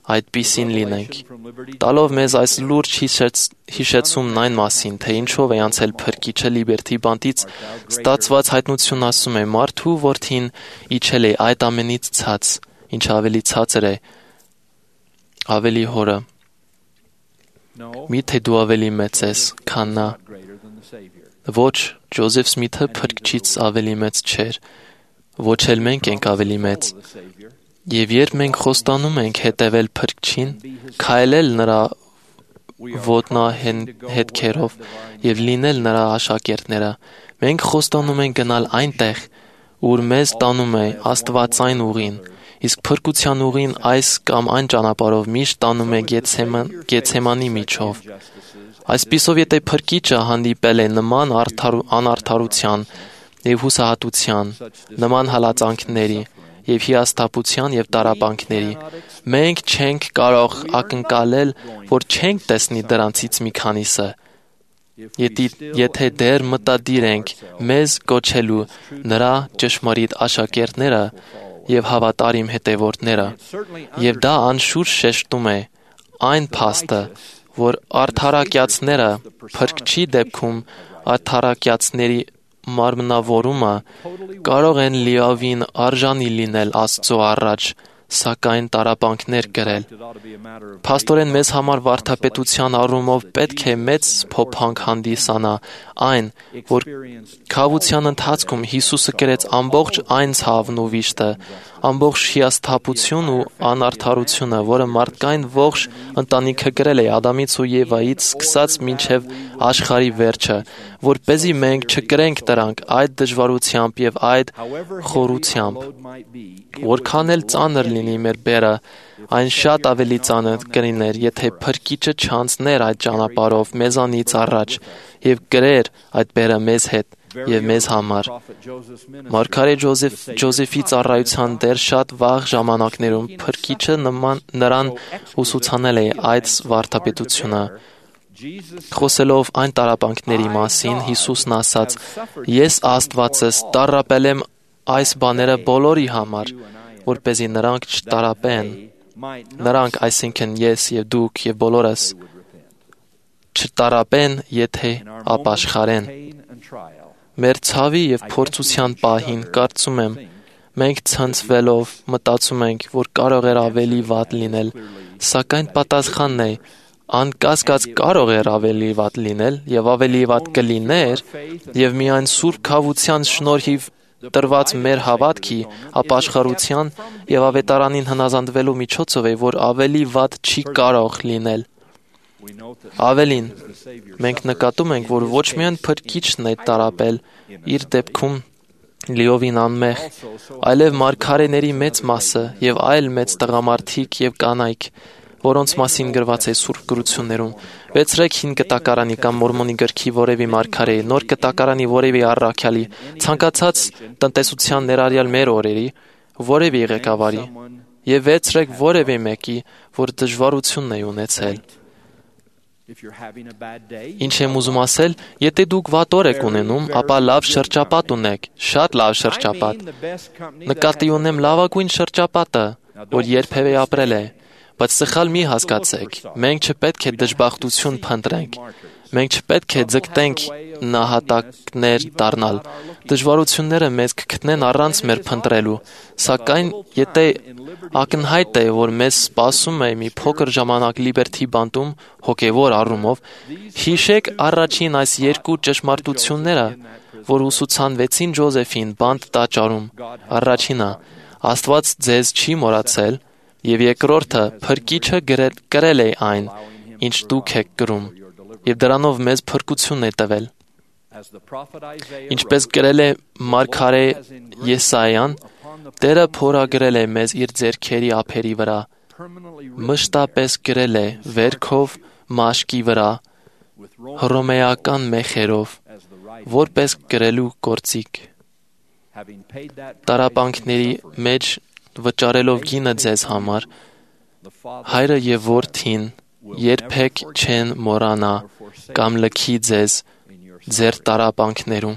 այդպիսին լինենք, տալով մեզ այս լուրջ հիշեցումն այն մասին, թե ինչով է անցել Փրկիչը Լիբերթի բանտից ստացված հայտնությունն ասում է. մարդու որդին իջել է այդ ամենից ցած, ինչ ավելի ցածր է, ավելի հորը։ Միթե դու ավելի մեծ ես, քան նա։ Ոչ, Ջոզեֆ Սմիթը Փրկչից ավելի մեծ չէր, ոչ էլ մենք ենք ավելի մեծ։ Եվ երբ մենք խոստանում ենք հետևել Փրկչին, քայլել նրա ոտնահետքերով եւ լինել նրա աշակերտները, մենք խոստանում ենք գնալ այնտեղ, ուր մեզ տանում է Աստվածային ուղին, իսկ փրկության ուղին այս կամ այն ճանապարհով միշտ տանում է Գեթսեմանի միջով։ Այսպիսով, եթե Փրկիչը հանդիպել է նման անարդարության եւ հուսահատության, նման հալածանքների եւ հիասթափության եւ տառապանքների, մենք չենք կարող ակնկալել, որ չենք տեսնի դրանցից մի քանիսը։ Եթե դեռ մտադիր ենք մեզ կոչելու նրա ճշմարիտ աշակերտները եւ հավատարիմ հետևորդները, եւ դա անշուշտ շեշտում է այն փաստը, որ արդարակյացները Փրկչի դեպքում արդարակյացների մարմնավորումը կարող են լիովին արժանի լինել Աստծո առաջ, սակայն տառապանքներ կրել։ Փաստորեն մեզ համար վարդապետության առումով պետք է մեծ փոփանք հանդիսանա այն, որ քավության ընթացքում Հիսուսը կրեց ամբողջ այն ցավն ու վիշտը, ամբողջ հիասթափություն ու անարդարությունը, որը մարդկային ողջ ընտանիքը կրել է Ադամից ու Եվայից սկսած մինչև աշխարհի վերջը, որպեսզի մենք չկրենք դրանք այդ դժվարությամբ եւ այդ խորությամբ։ Որքան էլ ծանր լինի մեր բերը, այն շատ ավելի ծանր կլիներ, եթե Փրկիչը չանցներ այդ ճանապարհով մեզանից առաջ եւ կրեր այդ բերը մեզ հետ եւ մեզ համար։ Մարգարե Ջոզեֆի ծառայության դեռ շատ վաղ ժամանակներում Փրկիչը նրան ուսուցանել է այդ վարդապետությունը։ Խոսելով այն տառապանքների մասին, Հիսուսն ասաց. «Ես Աստվածս տառապել եմ այս բաները բոլորի համար, որպեսզի նրանք չտառապեն»։ Նրանք, այսինքն ես եւ դուք եւ բոլորս, չտառապեն, եթե ապաշխարեն։ Մեր ցավի եւ փորձության պահին, կարծում եմ, մենք ցնցվելով մտածում ենք, որ կարող էր ավելի վատ լինել, սակայն պատասխանն է, անկասկած կարող էր ավելի վատ լինել եւ ավելի վատ կլիներ, եւ միայն Սուրբ Քավության շնորհիվ տրված մեր հավատքի, ապաշխարության եւ ավետարանին հնազանդվելու միջոցով է, որ ավելի վատ չի կարող լինել։ Ավելին, մենք նկատում ենք, որ ոչ միայն Փրկիչն է տառապել իր դեպքում լիովին անմեղ, այլև մարգարեների մեծ մասը եւ այլ մեծ տղամարդիկ եւ կանայք, որոնց մասին գրված է Սուրբ գրություններում։ Վերցրեք Հին Կտակարանի կամ Մորմոնի գրքի որևէ մարգարեի, Նոր Կտակարանի որևէ առաքյալի, ցանկացած տնտեսության ներառյալ մեր օրերի որևէ ղեկավարի եւ վերցրեք որևէ մեկի, որ դժվարություն է ունեցել։ Ինչ եմ ուզում ասել, եթե դուք վատ օր եք ունենում, ապա լավ շրջապատ ունեք, շատ լավ շրջապատ։ Նկատի ունեմ լավագույն շրջապատը, որ երբևէ ապրել է, բայց սխալ մի հասկացեք, մենք չպետք է դժբախտություն փնտրենք, մենք չպետք է ձգտենք նահատակներ դառնալ։ Դժվարությունները մեզ կգտնեն առանց մեր փնտրելու, սակայն եթե ակնհայտ է, որ մեզ սպասում է մի փոքր ժամանակ Լիբերթի բանտում հոգևոր առումով, հիշեք առաջին այս երկու ճշմարտությունները, որ ուսուցանվեցին Ջոզեֆին բանտ տաճարում։ Առաջինը, Աստված ձեզ չի մոռացել, եւ երկրորդը, Փրկիչը կրել է այն, ինչ դուք եք կրում, եւ դրանով մեզ փրկություն է տվել։ Ինչպես գրել է մարգարե Եսայան, Տերը փորագրել է մեզ իր ձեռքերի ափերի վրա, մշտապես գրել է վերքով մաշկի վրա, հռոմեական մեխերով, որպես գրելու գործիք։ Տառապանքների մեջ վճարելով գինը ձեզ համար, Հայրը եւ Որդին երբեք չեն մոռանա կամ լքի ձեզ ձեր տառապանքներում։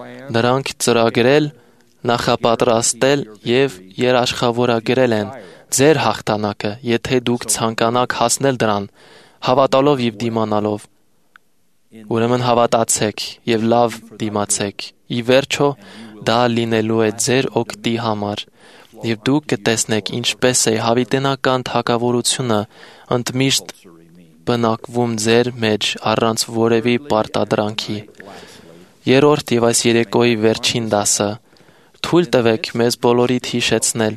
Նրանք ծրագրել, նախապատրաստել եւ երաշխավորագրել են ձեր հաղթանակը, եթե դուք ցանկանաք հասնել դրան, հավատալով եւ դիմանալով։ Ուրեմն հավատացեք եւ լավ դիմացեք։ Ի վերջո դա լինելու է ձեր օգտի համար, եւ դուք կտեսնեք ինչպես է հավիտենական թագավորությունը ընդմիշտ բնակվում ձեր մեջ առանց որևէ պարտադրանքի։ Երրորդ եւ այս երեկոյի վերջին դասը թույլ տվեք մեզ բոլորիդ հիշեցնել,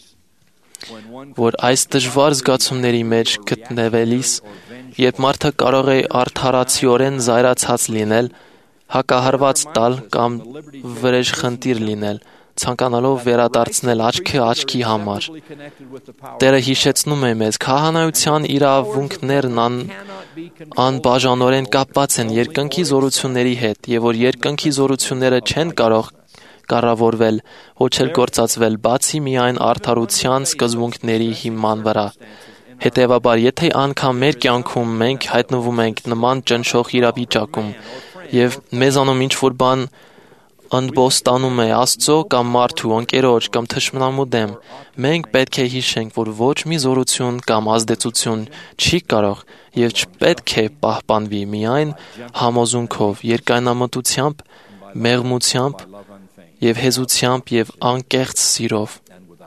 որ այս դժվար զգացումների մեջ գտնվելիս, երբ մարդը կարող է արդարացիորեն զայրացած լինել, հակահարված տալ կամ վրեժխնդիր լինել, ցանկանալով վերադարձնել աչքը աչքի համար։ Տերը հիշեցնում է մեզ, քահանայության իրավունքներն անբաժանորեն կապված են երկնքի զորությունների հետ, եւ որ երկնքի զորությունները չեն կարող կառավարվել, ոչ էլ գործածվել, բացի միայն արդարության սկզբունքների հիման վրա։ Հետևաբար, եթե անգամ մեր կյանքում մենք հայտնվում ենք նման ճնշող իրավիճակում, եւ մեզանում ինչ-որ բան ընդբոստանում է Աստծո կամ մարդու, ընկերոջ կամ թշնամու դեմ, մենք պետք է հիշենք, որ ոչ մի զորություն կամ ազդեցություն չի կարող եւ չպետք է պահպանվի միայն համոզունքով, երկայնամտությամբ, մեղմությամբ եւ հեզությամբ եւ անկեղծ սիրով։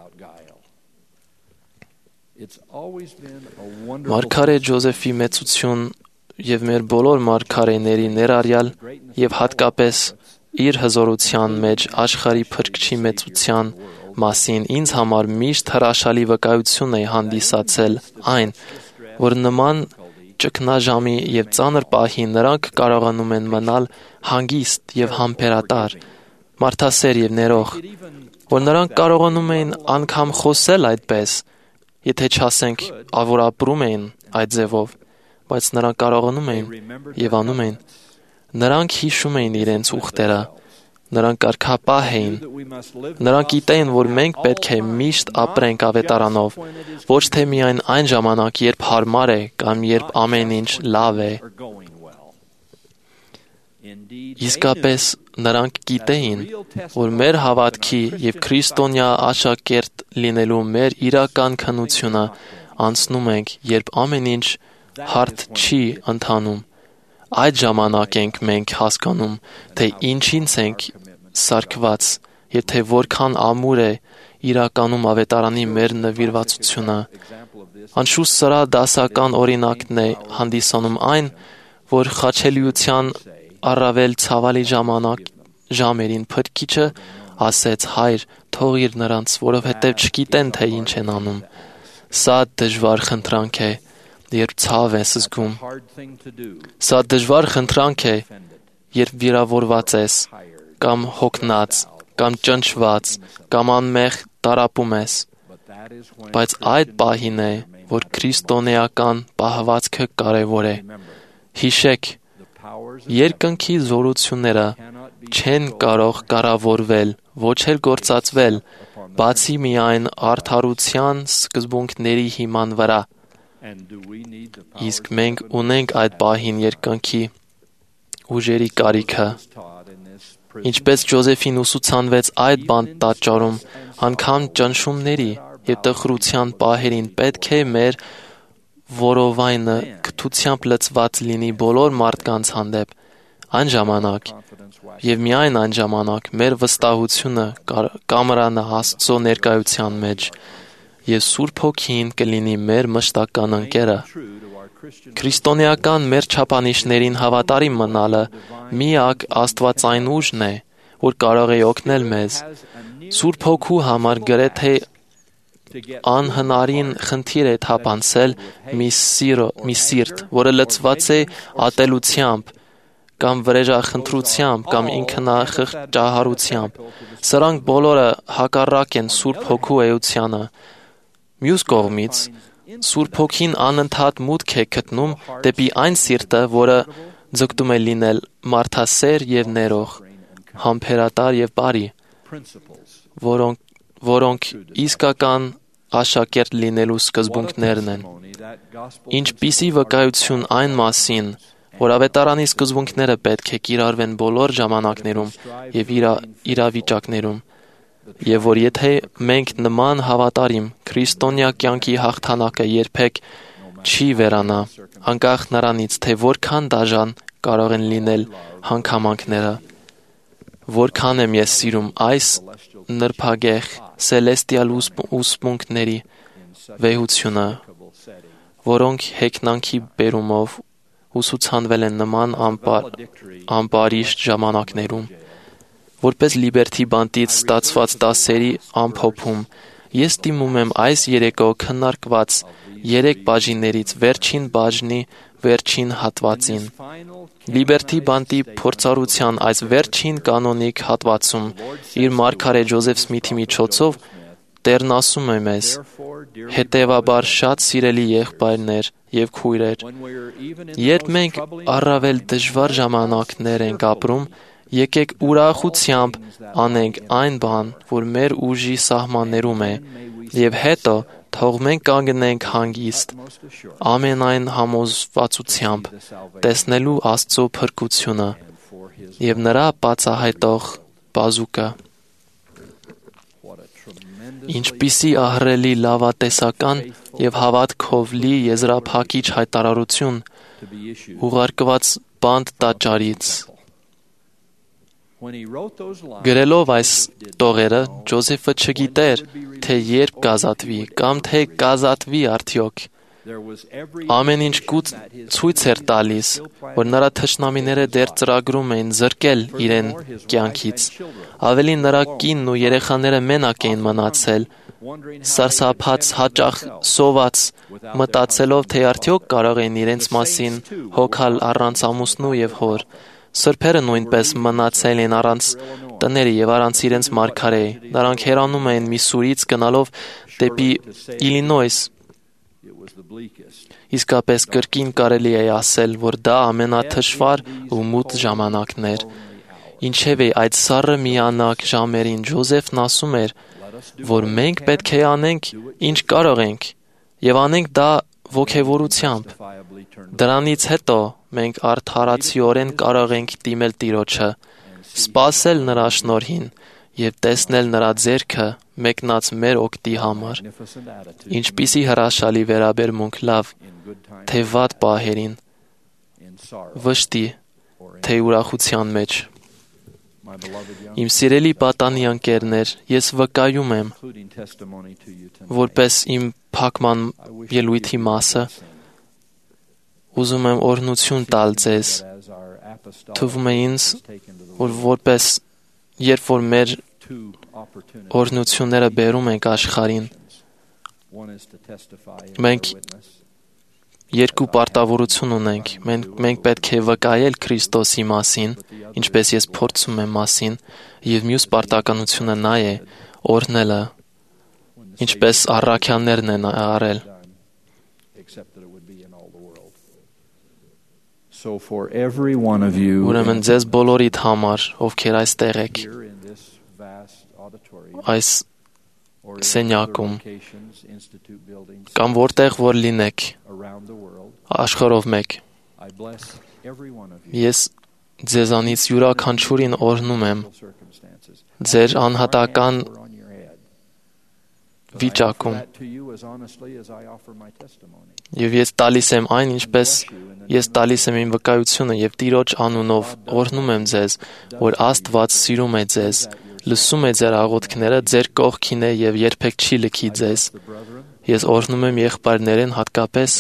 Մարգարե Ջոզեֆի մեծություն եւ մեր բոլոր մարգարեների ներառյալ եւ հատկապես իր հզորության մեջ աշխարհի փրկչի մեծության մասին ինձ համար միշտ հրաշալի վկայություն է հանդիսացել այն, որ նման ճգնաժամի եւ ծանր պահի նրանք կարողանում են մնալ հանգիստ եւ համբերատար, մարդասեր եւ ներող, որ նրանք կարողանում էին անգամ խոսել այդպես, եթե չասենք, որ ապրում էին այդ ձևով, բայց նրանք կարողանում էին եւ անում էին։ Նրանք հիշում էին իրենց ուխտերը, նրանք կարգապահ էին, նրանք գիտեին, որ մենք պետք է միշտ ապրենք ավետարանով, ոչ թե միայն այն ժամանակ, երբ հարմար է կամ երբ ամեն ինչ լավ է։ Իսկապես նրանք գիտեին, որ մեր հավատքի եւ քրիստոնյա աշակերտ լինելու մեր իրական քննությունը անցնում ենք, երբ ամեն ինչ հարթ չի ընթանում։ Այդ ժամանակ ենք մենք հասկանում, թե ինչից ենք սարքված եւ թե որքան ամուր է իրականում ավետարանի մեր նվիրվածությունը։ Անշուշտ սրա դասական օրինակն է հանդիսանում այն, որ խաչելիության առավել ցավալի ժամերին Փրկիչը ասեց. «Հայր, թողիր նրանց, որովհետև չգիտեն, թե ինչ են անում»։ Սա դժվար խնդրանք է, երբ ցավ ես զգում։ Սա դժվար խնդրանք է, երբ վիրավորված ես, կամ հոգնած, կամ ճնշված, կամ անմեղ տառապում ես։ Բայց այդ պահին է, որ քրիստոնեական պահվածքը կարևոր է։ Հիշեք, երկնքի զորությունները չեն կարող կառավարվել, ոչ էլ գործածվել, բացի միայն արդարության սկզբունքների հիման վրա։ Իսկ մենք ունենք այդ պահին երկնքի ուժերի կարիքը։ Ինչպես Ջոզեֆին ուսուցանվեց այդ բանտաճարում, անգամ ճնշումների եւ տխրության պահերին պետք է մեր որովայնը քթությամբ լցված լինի բոլոր մարդկանց հանդեպ։ Այն ժամանակ եւ միայն այն ժամանակ մեր վստահությունը կամրանա Աստծո ներկայության մեջ եւ Սուրբ Հոգին կլինի մեր մշտական ընկերը։ Քրիստոնեական մեր չափանիշներին հավատարիմ մնալը միակ աստվածային ուժն է, որ կարող է օգնել մեզ։ Սուրբ Հոգու համար գրեթե անհնարին խնդիր է թափանցել մի սիրտ, որը լցված է ատելությամբ կամ վրեժախնդրությամբ կամ ինքնախղճահարությամբ։ Սրանք բոլորը հակառակ են Սուրբ Հոգու էությանը։ Մյուս կողմից, Սուրբ Հոգին անընդհատ մուտք է գտնում դեպի այն սիրտը, որը ձգտում է լինել մարդասեր եւ ներող, համբերատար եւ բարի, որոնք իսկական աշակերտ լինելու սկզբունքներն են։ Ինչպիսի վկայություն այն մասին, որ ավետարանի սկզբունքները պետք է կիրառվեն բոլոր ժամանակներում եւ իրավիճակներում։ եւ որ եթե մենք նման հավատարիմ քրիստոնյա կյանքի հաղթանակը երբեք չի վերանա, անկախ նրանից, թե որքան դաժան կարող են լինել հանգամանքները, որքան եմ ես սիրում այս նրբագեղ սելեստիալ ուսմունքների վեհությունը, որոնք հեգնանքի բերումով ուսուցանվել են նման ամբարիշտ ժամանակներում, որպես Լիբերթի բանտից ստացված դասերի ամփոփում, ես դիմում եմ այս երեկո քննարկված 3 բաժիններից վերջին բաժնի վերջին հատվածին։ Լիբերթի բանտի փորձառության այս վերջին կանոնիկ հատվածում իր մարգարե Ջոզեֆ Սմիթի միջոցով Տերն ասում է մեզ. հետևաբար շատ սիրելի եղբայրներ եւ քույրեր, երբ մենք առավել դժվար ժամանակներ ենք ապրում, եկեք ուրախությամբ անենք այն բան, որ մեր ուժի սահմաններում է, եւ հետո թող մենք կանգնենք հանգիստ, ամենայն համոզվածությամբ, տեսնելու Աստծո փրկությունը եւ նրա բացահայտող բազուկը։ Ինչպիսի ահռելի լավատեսական եւ հավատքով լի եզրափակիչ հայտարարություն ուղարկված բանտ տաճարից։ Գրելով այս տողերը, Ջոզեֆը չգիտեր, թե երբ կազատվի կամ թե կազատվի արդյոք։ Ամեն ինչ ցույց էր տալիս, որ նրա թշնամիները դեռ ծրագրում էին զրկել իրեն կյանքից։ Ավելին նրա կինն ու երեխաները մենակ էին մնացել, սարսափած, հաճախ սոված, մտածելով, թե արդյոք կարող էին իրենց մասին հոգալ առանց ամուսնու եւ հոր։ Սրբերը նույնպես մնացել են առանց տների եւ առանց իրենց մարգարեի։ Նրանք հեռանում էին Միսսուրից գնալով դեպի Իլինոյս։ Իսկապես կրկին կարելի է ասել, որ դա ամենաթշվար ու մութ ժամանակն էր։ Ինչևէ այդ սառը միանակ ժամերին Ջոզեֆն ասում էր, որ մենք պետք է անենք ինչ կարող ենք եւ անենք դա ոգևորությամբ։ Դրանից հետո մենք արդարացիորեն կարող ենք դիմել Տիրոջը, սպասել նրա շնորհին եւ տեսնել նրա ձեռքը մեկնած մեր օգտի համար։ Ինչպիսի հրաշալի վերաբերմունք լավ, թե վատ պահերին, վշտի, թե ուրախության մեջ։ Իմ սիրելի պատանի ընկերներ, ես վկայում եմ, որպես իմ փակման ելույթի մասը, ուզում եմ օրհնություն տալ ձեզ։ Թվում է ինձ, որ որպես երբ որ մեր օրհնությունները բերում ենք աշխարհին, մենք երկու պարտավորություն ունենք։ Մենք պետք է վկայել Քրիստոսի մասին, ինչպես ես փորձում եմ մասին, եւ մյուս պարտականությունը նա է օրհնելը, ինչպես առաքյաններն են արել։ Ուրեմն ձեզ բոլորիդ համար, ովքեր այստեղ եք, այս սենյակում, կամ որտեղ որ լինեք, աշխարհով մեկ, ես ձեզանից յուրաքանչյուրին օրհնում եմ ձեր անհատական վիճակում, եւ ես տալիս եմ այն, ինչպես ես տալիս եմ իմ վկայությունը եւ Տիրոջ անունով օրհնում եմ ձեզ, որ Աստված սիրում է ձեզ, լսում է ձեր աղոթքները, ձեր կողքին է եւ երբեք չի լքի ձեզ։ Ես օրհնում եմ եղբայրներին հատկապես,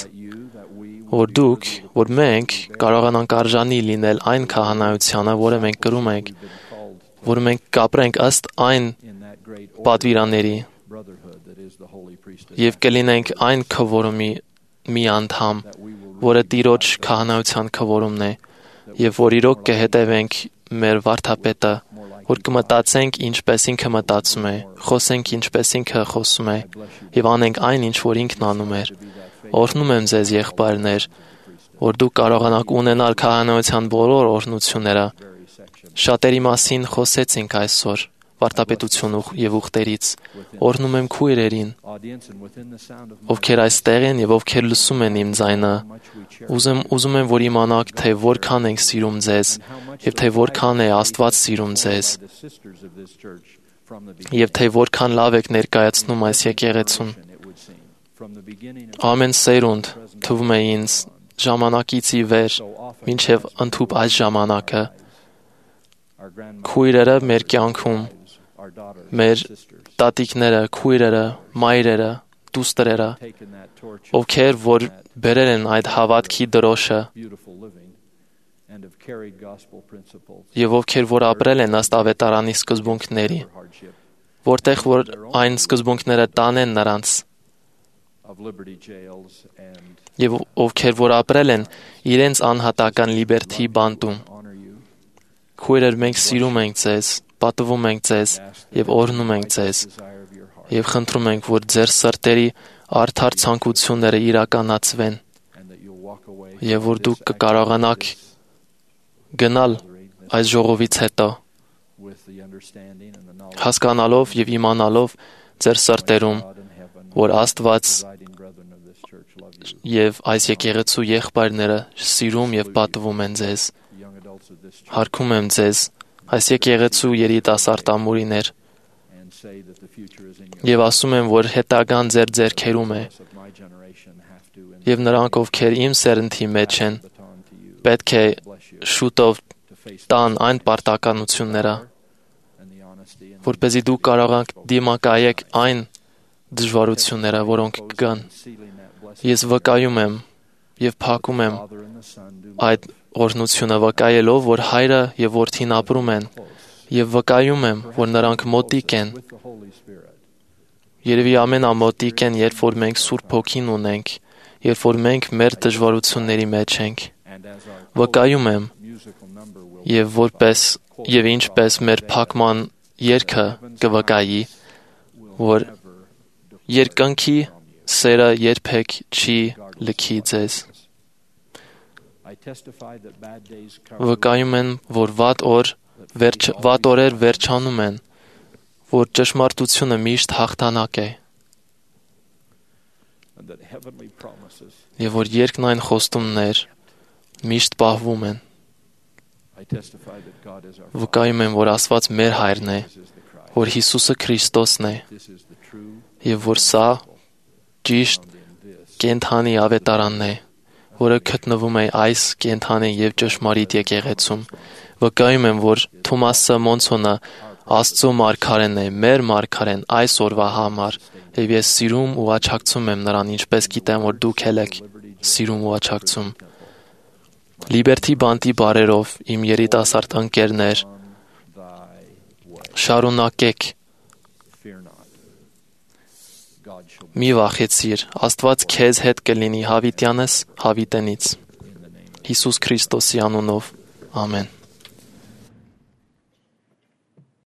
որ մենք կարողանանք արժանի լինել այն քահանայությանը, որը մենք կրում ենք, որ մենք կապրենք ըստ այն պատվիրանների եւ կլինենք այն քվորումի մի անդամ, որը Տիրոջ քահանայության քվորումն է, եւ որ իրոք կհետևենք մեր վարդապետը, որ կմտածենք ինչպես ինքը մտածում է, խոսենք ինչպես ինքը խոսում է եւ անենք այն ինչ որ ինքն անում էր։ Օրհնում եմ ձեզ եղբայրներ, որ դուք կարողանաք ունենալ քահանայության բոլոր օրհնությունները։ Շատերի մասին խոսեցինք այսօր վարդապետություն եւ ուխտերից։ Օրհնում եմ քույրերին, ովքեր այստեղ են եւ ովքեր լսում են իմ ձայնը։ Ուզում եմ, որ իմանաք, թե որքան ենք սիրում ձեզ եւ թե որքան է Աստված սիրում ձեզ։ եւ թե որքան լավ եք ներկայացնում այս եկեղեցուն։ Ամեն սերունդ թվում է ինձ ժամանակից ի վեր, մինչև ընդհուպ այս ժամանակը, քույրերը մեր կյանքում, մեր տատիկները, քույրերը, մայրերը, դուստրերը, ովքեր որ բերել են այդ հավատքի դրոշը եւ ովքեր որ ապրել են ըստ ավետարանի սկզբունքների, որտեղ որ այն սկզբունքները տանեն նրանց եւ ովքեր որ ապրել են իրենց անհատական լիբերթի բանտում։ Քույրեր, մենք սիրում ենք ձեզ, պատվում ենք ձեզ եւ օրհնում ենք ձեզ եւ խնդրում ենք, որ ձեր սրտերի արդար ցանկությունները իրականացվեն եւ որ դուք կկարողանաք գնալ այս ժողովից հետո հասկանալով եւ իմանալով ձեր սրտերում, որ Աստված եւ այս եկեղեցու եղբայրները սիրում եւ պատվում են ձեզ։ Հարգում եմ ձեզ, այս եկեղեցու երիտասարդ ամուրիներ, եւ ասում եմ, որ հետագան ձեր ձեռքերում է, եւ նրանք, ովքեր իմ սերնդի մեջ են, պետք է շուտով տան այն պարտականությունները, որպեսզի դուք կարողանաք դիմակայեք այն դժվարությունները, որոնք կգան։ Ես վկայում եմ եւ փակում եմ այդ օրհնությունը վկայելով, որ Հայրը եւ Որդին ապրում են, եւ վկայում եմ, որ նրանք մոտիկ են։ Երևի ամենամոտիկ են, երբ որ մենք Սուրբ Հոգին ունենք, երբ որ մենք մեր դժվարությունների մեջ ենք։ Վկայում եմ եւ ինչպես մեր փակման երգը կվկայի, որ երկնքի սերը երբեք չի լքի ձեզ։ Վկայում եմ, որ վատ օրեր վերջանում են, որ ճշմարտությունը միշտ հաղթանակ է, եւ որ երկնային խոստումներ միշտ պահվում են։ Վկայում եմ, որ Աստված մեր Հայրն է, որ Հիսուսը Քրիստոսն է, եւ որ սա ճիշտ կենդանի ավետարանն է, որը գտնվում է այս կենդանի եւ ճշմարիտ եկեղեցում։ Վկայում եմ, որ Թոմասը Մոնսոնը Աստծո մարգարեն է, մեր մարգարեն այս օրվա համար, եւ ես սիրում ու աջակցում եմ նրան, ինչպես գիտեմ, որ դուք էլ եք սիրում ու աջակցում։ Լիբերթի բանտի բարերով, իմ երիտասարդ ընկերներ, շարունակեք, մի վախեցիր, Աստված քեզ հետ կլինի հավիտյանս հավիտենից։ Հիսուս Քրիստոսի անունով, ամեն։